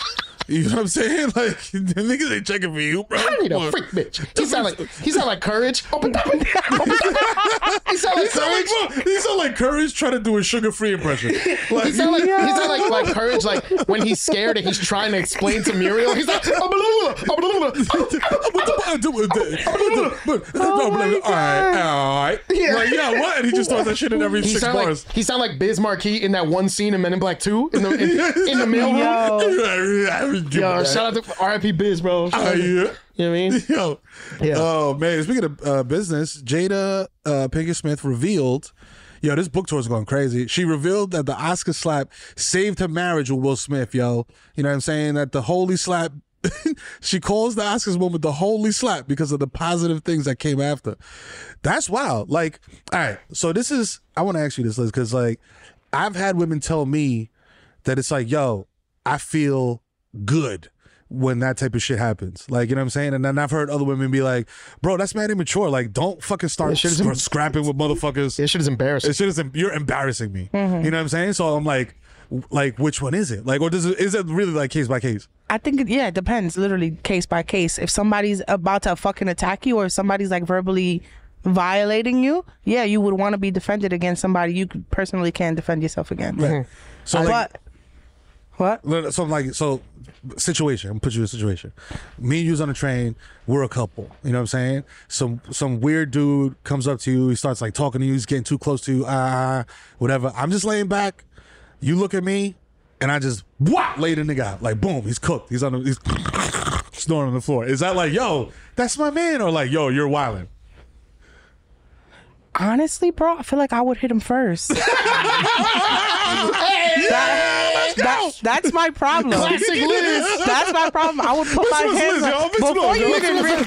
You know what I'm saying? Like, the niggas ain't checking for you, bro. I need a freak bitch. He sound like he sound like Courage. Open up. He sound like He sound like, Courage. bro, he sound like Courage trying to do a sugar-free impression. Like, He sound like he sound like like Courage, like when he's scared and he's trying to explain to Muriel. He's like, oh, blah, blah, blah, blah, blah. all right, all right. Yeah. Like, yeah, what? And he just throws that shit in every He six sound bars. like he sound like Biz Markie in that one scene in Men in Black two in the in, in the mailroom. Yo, Yo, shout out to R I P Biz, bro. Uh, yeah. You know what I mean? Yo. Yeah. Oh, man. Speaking of uh, business, Jada uh, Pinkett Smith revealed, yo, this book tour is going crazy. She revealed that the Oscar slap saved her marriage with Will Smith, yo. You know what I'm saying? That the holy slap, she calls the Oscars moment the holy slap because of the positive things that came after. That's wild. Like, all right. So this is, I want to ask you this, Liz, because, like, I've had women tell me that it's like, yo, I feel good when that type of shit happens. Like, you know what I'm saying? And then I've heard other women be like, bro, that's mad immature. Like, don't fucking start, That shit is start em- scrapping with motherfuckers. This shit is embarrassing. It shit is, em- you're embarrassing me. Mm-hmm. You know what I'm saying? So I'm like, w- like, which one is it? Like, or does it, is it really like case by case? I think, it, yeah, it depends, literally case by case. If somebody's about to fucking attack you or if somebody's like verbally violating you, yeah, you would want to be defended against somebody you personally can't defend yourself against. Right. So, like, But, what? Look, So I'm like, so situation. I'm gonna put you in a situation. Me and you's on a train. We're a couple. You know what I'm saying? Some some weird dude comes up to you. He starts like talking to you. He's getting too close to you. Ah, whatever. I'm just laying back. You look at me, and I just whop lay the nigga out. Like boom, he's cooked. He's on the he's snoring on the floor. Is that like, yo, that's my man, or like, yo, you're wilding? Honestly, bro, I feel like I would hit him first. That- that- that's my problem. Classic Liz. That's my problem. I would put my Miss hands Liz, yo, up Miss before Liz, you yo. even re-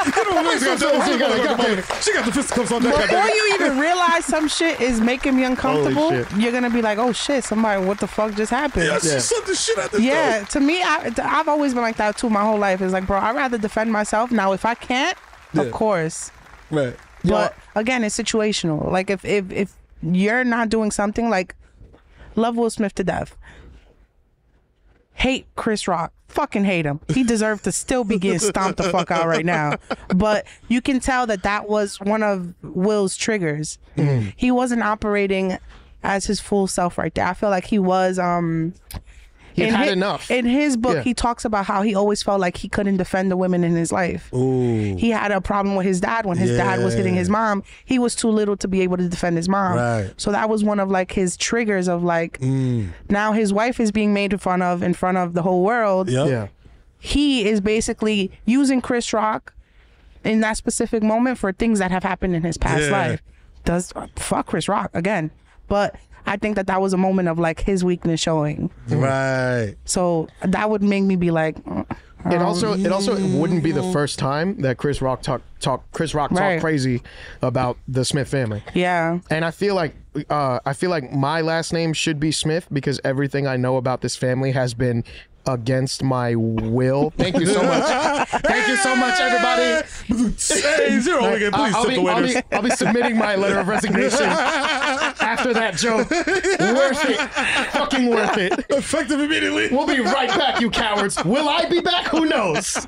She got the fisticuffs on that. before goddamn- you even realize some shit is making me uncomfortable. Holy shit. You're gonna be like, oh shit, somebody, what the fuck just happened? Yeah, Yeah. she sucked the shit out the Yeah, to me, I, I've always been like that too. My whole life is like, bro, I'd rather defend myself. Now, if I can't, Yeah. of course. Right. But again, it's situational. Like if if if you're not doing something, like love Will Smith to death, hate Chris Rock, fucking hate him. He deserved to still be getting stomped the fuck out right now. But you can tell that that was one of Will's triggers. Mm. He wasn't operating as his full self right there. I feel like he was um He in had hi- enough. In his book, Yeah. he talks about how he always felt like he couldn't defend the women in his life. Ooh. He had a problem with his dad when his dad was hitting his Yeah. mom. He was too little to be able to defend his mom. Right. So that was one of like his triggers of like, Mm. now his wife is being made fun of in front of the whole world. Yep. Yeah. He is basically using Chris Rock in that specific moment for things that have happened in his past Yeah. life. Does fuck Chris Rock again. But I think that that was a moment of like his weakness showing. Right. So that would make me be like, mm, It also it also wouldn't be the first time that Chris Rock talk talk Chris Rock Right. talked crazy about the Smith family. yeah. And I feel like uh, I feel like my last name should be Smith because everything I know about this family has been against my will. Thank you so much. Thank you so much, everybody. Hey, zero again. Please I'll, tip be, the I'll, waiters. be, I'll be submitting my letter of resignation after that joke. Worth it. Fucking worth it. Effective immediately. We'll be right back, you cowards. Will I be back? Who knows?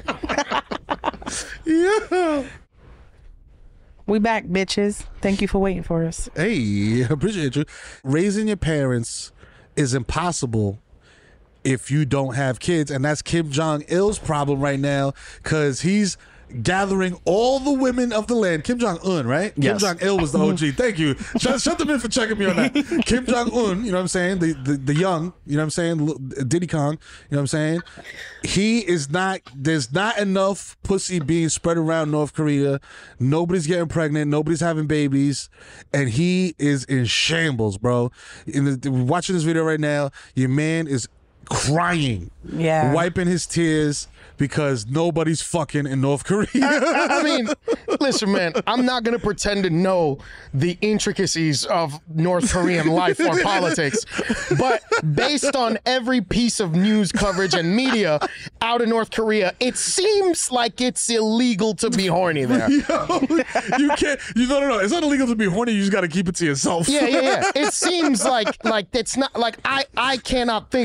Yeah. We back, bitches. Thank you for waiting for us. Hey, appreciate you. Raising your parents is impossible if you don't have kids, and that's Kim Jong-il's problem right now because he's gathering all the women of the land. Kim Jong-un, right? Yes. Kim Jong-il was the O G. Thank you. Shut, shut them in for checking me on that. Kim Jong-un, you know what I'm saying? The, the the young, you know what I'm saying? L- Diddy Kong, you know what I'm saying? He is not, there's not enough pussy being spread around North Korea. Nobody's getting pregnant. Nobody's having babies. And he is in shambles, bro. In the, watching this video right now, your man is crying, Yeah. wiping his tears because nobody's fucking in North Korea. I mean, listen, man, I'm not going to pretend to know the intricacies of North Korean life or politics, but based on every piece of news coverage and media out of North Korea, it seems like it's illegal to be horny there. Yo, you can't, you no, no, no. It's not illegal to be horny. You just got to keep it to yourself. Yeah, yeah, yeah. It seems like like it's not like I I cannot think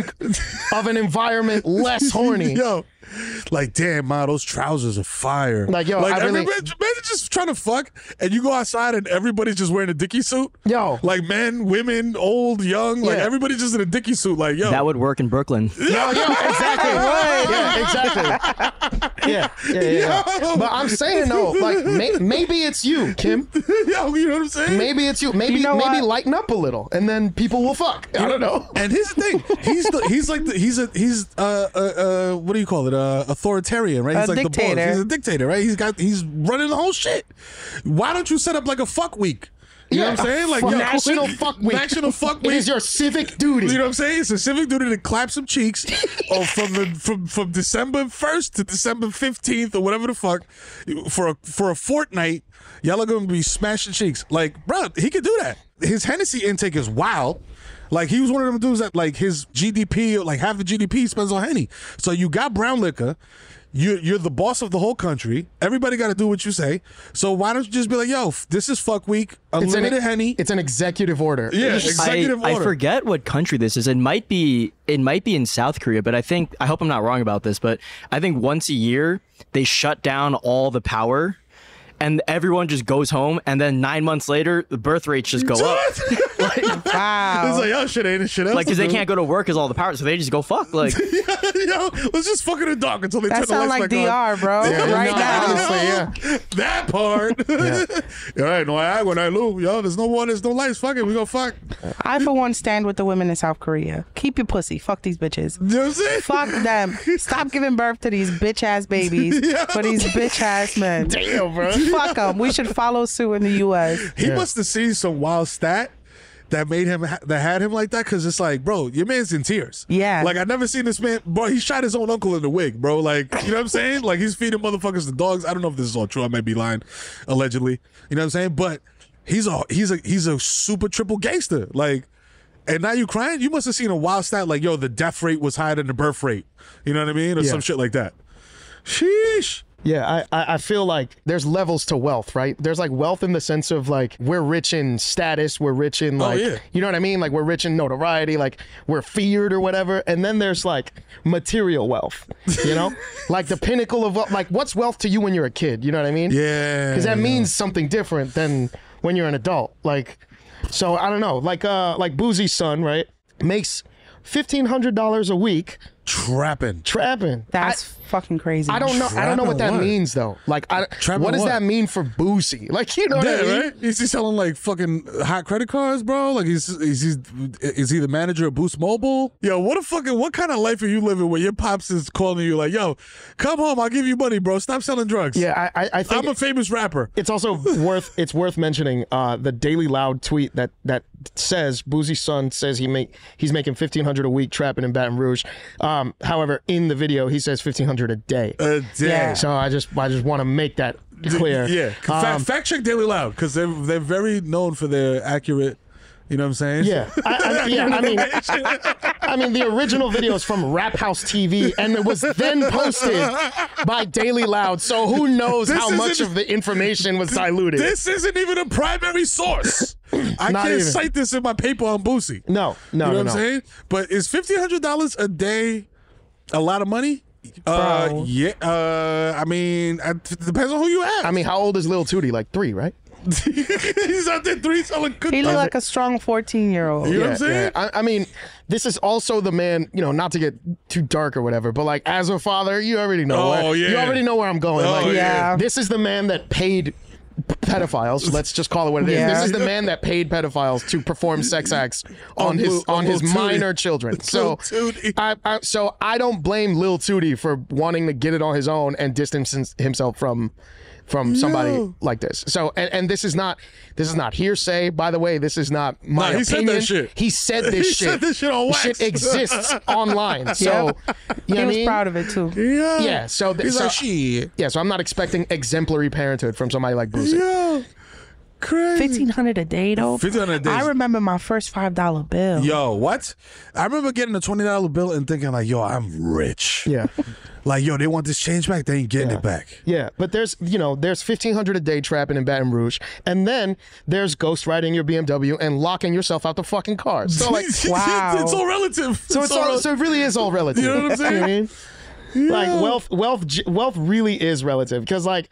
of an environment less horny. Yo, like, damn, ma, those trousers are fire. Like, yo, like, I really- everybody, imagine just trying to fuck, and you go outside, and everybody's just wearing a Dickie suit. Yo. Like, men, women, old, young, like, Yeah. everybody just in a Dickie suit. Like, yo. That would work in Brooklyn. Yo, yo, exactly. Yeah, exactly. Yeah, yeah, yeah, yeah. But I'm saying though, like may, maybe it's you, Kim. Yo, you know what I'm saying? Maybe it's you. Maybe You know maybe what? lighten up a little, and then people will fuck. I don't know. And here's the thing: he's the, he's like the, he's a he's uh, uh uh what do you call it? Uh, authoritarian, right? A He's like the dictator. boss. He's a dictator, right? He's got he's running the whole shit. Why don't you set up like a fuck week? You know what I'm saying? Like, yo, National Fuck Week. National Fuck It Week. is your civic duty. You know what I'm saying? It's a civic duty to clap some cheeks oh, from the from from December first to December fifteenth or whatever the fuck for a for a fortnight. Y'all are gonna be smashing cheeks. Like, bro, he could do that. His Hennessy intake is wild. Like, he was one of them dudes that like his G D P, like half the G D P spends on Henny. So you got brown liquor. You, you're the boss of the whole country. Everybody got to do what you say. So why don't you just be like, yo, this is fuck week, It's an, unlimited Henny. it's an executive order. Yeah, I, executive I order. forget what country this is. It might be it might be in South Korea, but I think I hope I'm not wrong about this, but I think once a year they shut down all the power and everyone just goes home, and then nine months later the birth rates just go up. Wow. It's like, yo, shit ain't shit else. Like, because to they do. can't go to work because all the power, so they just go fuck. Like, Yo, let's just fuck in the dark until they turn That the sounds lights like back D R, on. bro. Yeah, right no, now. honestly, yeah. That part. All right, no I when I lose, yo, there's no water, there's no lights. Fuck it, we gonna fuck. I, for one, stand with the women in South Korea. Keep your pussy. Fuck these bitches. You know what I'm saying? Fuck them. Stop giving birth to these bitch ass babies Yo. for these bitch ass men. Damn, bro. Fuck them. We should follow suit in the U S. He must have seen some wild stat that made him ha- that had him like that, because it's like, bro, your man's in tears. Yeah. Like, I never seen this man, bro. He shot his own uncle in the wig, bro. Like, you know what I'm saying? Like, he's feeding motherfuckers to dogs. I don't know if this is all true. I might be lying, allegedly. You know what I'm saying? But he's a he's a he's a super triple gangster. Like, and now you crying? You must have seen a wild stat like, yo, the death rate was higher than the birth rate. You know what I mean? Or Yeah. some shit like that. Sheesh. Yeah, I, I I feel like there's levels to wealth, right? There's like wealth in the sense of like we're rich in status, we're rich in like, yeah. you know what I mean? Like we're rich in notoriety, like we're feared or whatever. And then there's like material wealth, you know? Like the pinnacle of wealth. Like what's wealth to you when you're a kid? You know what I mean? Yeah. Because that means something different than when you're an adult. Like, so I don't know. Like uh like Boozie's son, right? Makes fifteen hundred dollars a week Trapping. trapping. That's fucking crazy. I don't know. I don't know what that Trapping what? means though. Like, I, Trapping what does what? that mean for Boosie? Like, you know what Yeah, I mean? right? Is he selling like fucking hot credit cards, bro? Like, is is he is he the manager of Boost Mobile? Yo, what a fucking what kind of life are you living where your pops is calling you like, yo, come home, I'll give you money, bro. Stop selling drugs. Yeah, I, I, I think I'm a famous rapper. it's also worth it's worth mentioning uh, the Daily Loud tweet that that says Boosie's son says he make he's making fifteen hundred a week trapping in Baton Rouge. Um, however, in the video he says fifteen hundred a day. Uh, Yeah. So I just I just want to make that clear. Yeah, Fa- Um, fact check Daily Loud, because they're they're very known for their accurate. You know what I'm saying? Yeah, I, I, yeah. I mean, I mean, the original video is from Rap House T V, and it was then posted by Daily Loud. So who knows This how much isn't- of the information was diluted? This isn't even a primary source. I Not can't even. cite this in my paper on Boosie. no, no, You know no, what no. I'm saying? But is fifteen hundred dollars a day a lot of money? Uh, Bro. yeah. Uh, I mean, it depends on who you ask. I mean, how old is Lil Tootie? Like three, right? he's out there three selling He cookies. looked like a strong fourteen year old. You know what Yeah, I'm saying? yeah. I, I mean, this is also the man. You know, not to get too dark or whatever, but like as a father, you already know. Oh, where, yeah. You already know where I'm going. Oh, like, yeah. Yeah. This is the man that paid p- pedophiles. Let's just call it what it is. Yeah. This is the man that paid pedophiles to perform sex acts on On his Lil- on on his Lil Tootie. minor children. So, Lil Tootie. I, I so I don't blame Lil Tootie for wanting to get it on his own and distance his- himself from. From somebody No. like this, so and, and this is not this is not hearsay. By the way, this is not my Nah, he said that opinion. shit. He said this He shit. said this shit on The wax. shit exists online. So Yeah. you know He what I was mean? proud of it too. Yeah. Yeah. So th- He's so, like, shit. yeah. So I'm not expecting exemplary parenthood from somebody like Boosie. Yeah. crazy. Fifteen hundred a day though. fifteen hundred a day. I remember my first five dollar bill. Yo, what? I remember getting a twenty dollar bill and thinking like, yo, I'm rich. Yeah. Like, yo, they want this change back. They ain't getting Yeah. it back. Yeah, but there's, you know, there's fifteen hundred a day trapping in Baton Rouge, and then there's ghost riding your B M W and locking yourself out the fucking car. So like, Wow. It's all relative. so it's all, rel- so it really is all relative. You know what I'm saying? You know what I mean? Like wealth, wealth, j- wealth really is relative because like,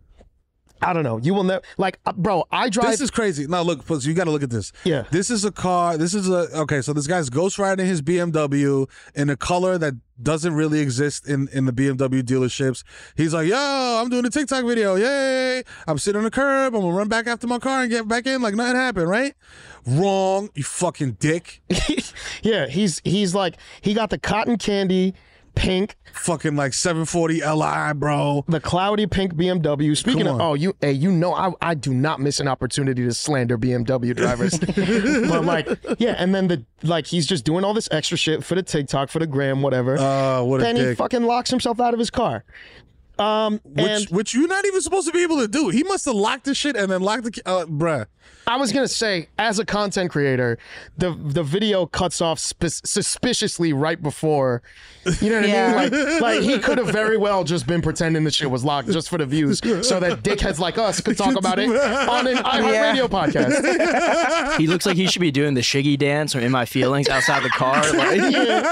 I don't know, you will never like, uh, bro. I drive. This is crazy. Now look, Puss, you got to look at this. Yeah. This is a car. This is a okay. So this guy's ghost riding his B M W in a color that doesn't really exist in in the B M W dealerships. He's like, yo, I'm doing a TikTok video. Yay! I'm sitting on the curb. I'm gonna run back after my car and get back in like nothing happened. Right? Wrong. You fucking dick. yeah, he's he's like he got the cotton candy pink, Fucking like seven forty L I, bro. the cloudy pink B M W. Speaking Come of, on. oh, you, hey, you know, I, I do not miss an opportunity to slander B M W drivers. But like, yeah, and then the like, he's just doing all this extra shit for the TikTok, for the gram, whatever. Uh, what a then he dick. fucking locks himself out of his car. Um, Which, and which you're not even supposed to be able to do. He must have locked the shit and then locked the, uh, bruh. I was gonna say, as a content creator, the the video cuts off sp- suspiciously right before. You know what Yeah. I mean? Like, like he could have very well just been pretending the shit was locked just for the views, so that dickheads like us could talk about it on an iHeartRadio Yeah. podcast. He looks like he should be doing the Shiggy dance or In My Feelings outside the car. Like,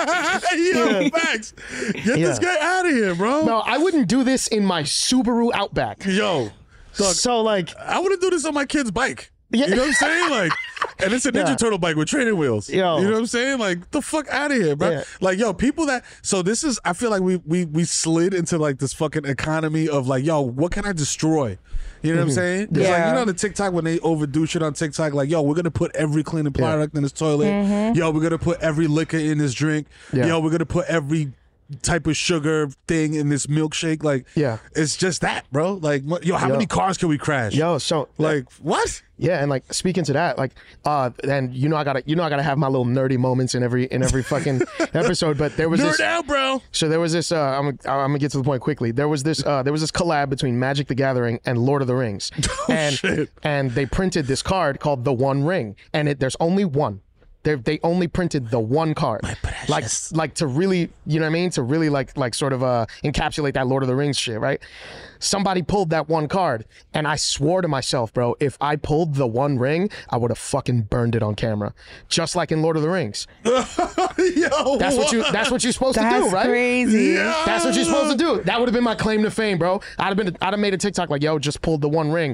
Yo, facts. Get this Yeah. guy out of here, bro. No, I wouldn't do this in my Subaru Outback. Yo, dog, So like, I wouldn't do this on my kid's bike. Yeah. You know what I'm saying? Like, and it's a Ninja Yeah. Turtle bike with training wheels. Yo. You know what I'm saying? Like, the fuck out of here, bro. Yeah. Like, yo, people that. So this is. I feel like we we we slid into like this fucking economy of like, yo, what can I destroy? You know what I'm saying? It's like, Yeah. you know, the TikTok when they overdo shit on TikTok, like, yo, we're gonna put every cleaning product in this toilet. Yo, we're gonna put every liquor in this drink. Yeah. Yo, we're gonna put every type of sugar thing in this milkshake. Like, Yeah. it's just that, bro. Like, what- yo, how Yo. many cars can we crash? yo, so Like, what? yeah, and like speaking to that, like, uh, and you know, I gotta, you know, I gotta have my little nerdy moments in every in every fucking episode. But there was Nerd this. out, bro. So there was this. Uh, I'm, I'm gonna get to the point quickly. There was this. Uh, there was this collab between Magic the Gathering and Lord of the Rings, and shit. and they printed this card called the One Ring, and it, there's only one. They they only printed the one card, like like to really, you know what I mean, to really like like sort of uh encapsulate that Lord of the Rings shit, right? Somebody pulled that one card, and I swore to myself, bro, if I pulled the One Ring, I would have fucking burned it on camera, just like in Lord of the Rings. Yo, That's what you. That's what you're supposed to That's do, right? crazy. Yeah. That's what you're supposed to do. That would have been my claim to fame, bro. I'd have been. I'd have made a TikTok like, "Yo, just pulled the One Ring,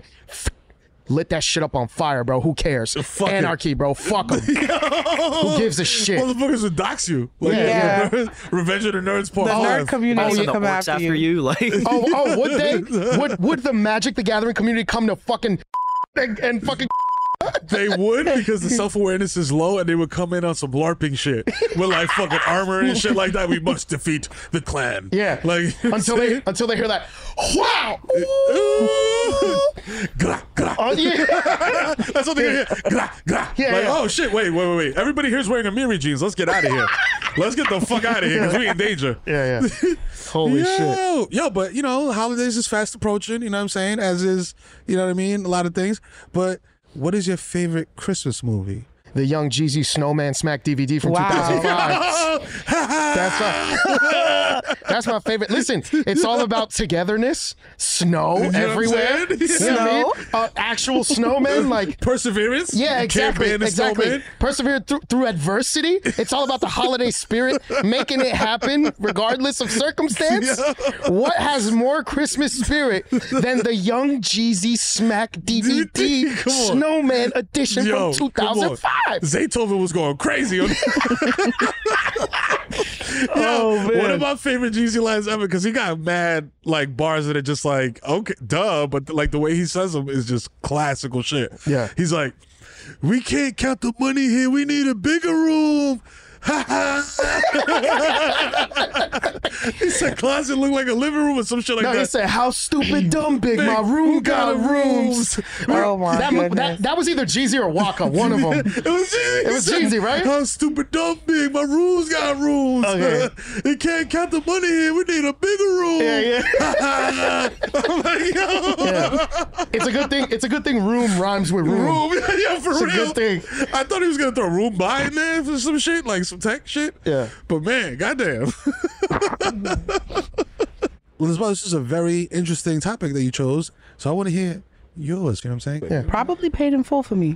lit that shit up on fire, bro. Who cares? Fuck it. Anarchy, bro. Fuck them. Who gives a shit?" Motherfuckers would dox you. Like, Yeah. Revenge of the Nerds part The five. nerd community Oh, will yeah. the come orcs after, after you. you. Like, Oh, oh, would they? Would would the Magic the Gathering community come to fucking and, and fucking? They would because the self awareness is low, and they would come in on some LARPing shit with like fucking armor and shit like that. We must defeat the clan. Yeah. like Until they until they hear that. Wow. Gra, gra. Oh, yeah. That's what they hear. Gra, gra. Yeah, like, yeah. oh shit! Wait, wait, wait, wait! Everybody here's wearing Amiri jeans. Let's get out of here. Let's get the fuck out of here because we in danger. Yeah, yeah. Holy shit. Yo, yo, but you know, holidays is fast approaching. You know what I'm saying? As is, you know what I mean? A lot of things. But what is your favorite Christmas movie? The Young Jeezy Snowman Smack D V D from Wow. two thousand five. That's my, that's my favorite. Listen, it's all about togetherness, snow what I'm everywhere. saying? You know what I mean? Uh, actual snowmen, like Perseverance. yeah, You can't exactly, ban the exactly. snowman. Persevere through, through adversity. It's all about the holiday spirit, making it happen regardless of circumstance. What has more Christmas spirit than the Young Jeezy Smack D V D Come on. Snowman edition Yo, from two come on. thousand five? Zaytoven was going crazy on Oh, Yo, man. one of my favorite Jeezy lines ever because he got mad like bars that are just like okay, duh, but like the way he says them is just classical shit. Yeah. he's like, we can't count the money here. We need a bigger room. He said closet looked like a living room or some shit like No, that. he said, how stupid dumb big, my room got rooms. Oh my that, mo- goodness. that, that was either Jeezy or Waka, one of them. It was Jeezy. It was Jeezy, right? How stupid dumb big, my rooms got rooms. Okay. He can't count the money here. We need a bigger room. Yeah, yeah. I'm like, yo. Yeah. It's a good thing. It's a good thing. Room rhymes with room. Room, yeah, yeah, for It's a real. good thing. I thought he was gonna throw room by in there for some shit, like some tech shit. Yeah. But man, goddamn. Well, this is a very interesting topic that you chose, so I want to hear yours. You know what I'm saying? Yeah. Probably paid in full for me.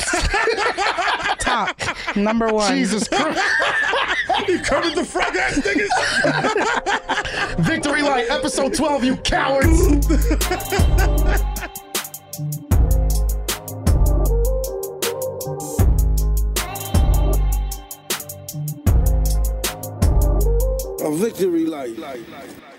Top number one. Jesus Christ! You coming the front ass niggas. Victory Light, episode twelve. You cowards. A victory light.